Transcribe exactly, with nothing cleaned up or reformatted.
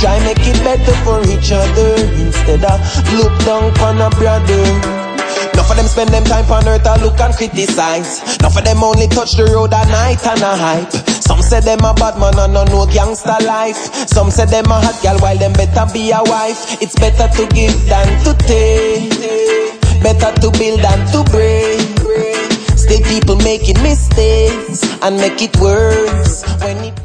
try make it better for each other instead of look down on a brother. Enough of them spend them time on earth to look and criticize. Enough of them only touch the road at night and a hype. Some say them a bad man and no no gangster life. Some say them a hot girl while them better be a wife. It's better to give than to take, better to build than to break. Still people making mistakes and make it worse when it